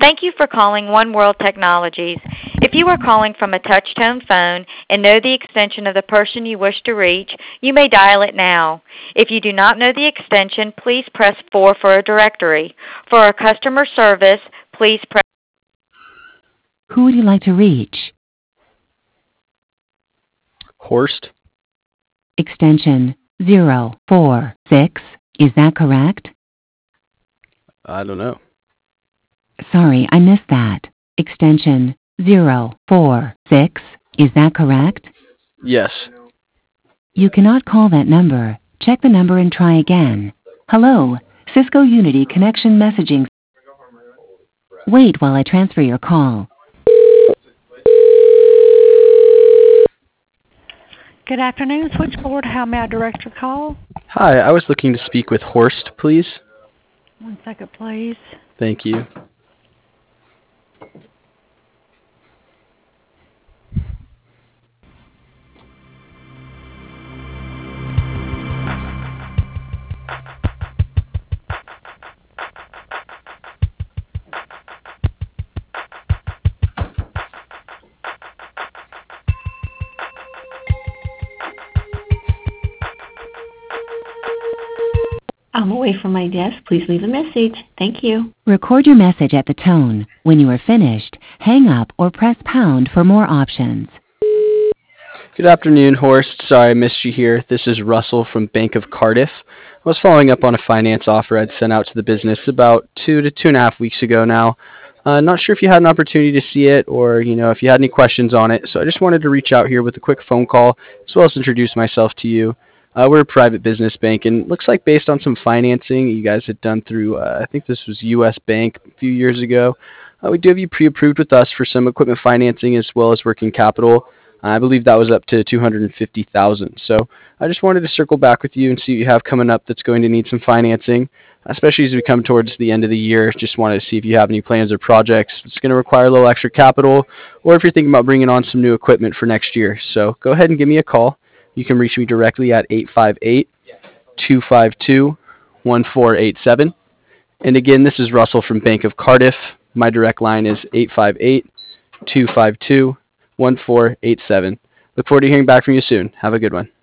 Thank you for calling One World Technologies. If you are calling from a touch-tone phone and know the extension of the person you wish to reach, you may dial it now. If you do not know the extension, please press 4 for a directory. For our customer service, please press... Who would you like to reach? Horst? Extension 046. Is that correct? I don't know. Sorry, I missed that. Extension 046. Is that correct? Yes. You cannot call that number. Check the number and try again. Hello, Cisco Unity Connection Messaging. Wait while I transfer your call. Good afternoon, switchboard. How may I direct your call? Hi, I was looking to speak with Horst, please. 1 second, please. Thank you. I'm away from my desk. Please leave a message. Thank you. Record your message at the tone. When you are finished, hang up or press pound for more options. Good afternoon, Horst. Sorry I missed you here. This is Russell from Bank of Cardiff. I was following up on a finance offer I'd sent out to the business about 2 to 2.5 weeks ago now. Not sure if you had an opportunity to see it or, if you had any questions on it. So I just wanted to reach out here with a quick phone call as well as introduce myself to you. We're a private business bank, and looks like based on some financing you guys had done through, I think this was U.S. Bank a few years ago, we do have you pre-approved with us for some equipment financing as well as working capital. I believe that was up to $250,000. So I just wanted to circle back with you and see what you have coming up that's going to need some financing, especially as we come towards the end of the year. Just wanted to see if you have any plans or projects that's going to require a little extra capital, or if you're thinking about bringing on some new equipment for next year. So go ahead and give me a call. You can reach me directly at 858-252-1487. And again, this is Russell from Bank of Cardiff. My direct line is 858-252-1487. Look forward to hearing back from you soon. Have a good one.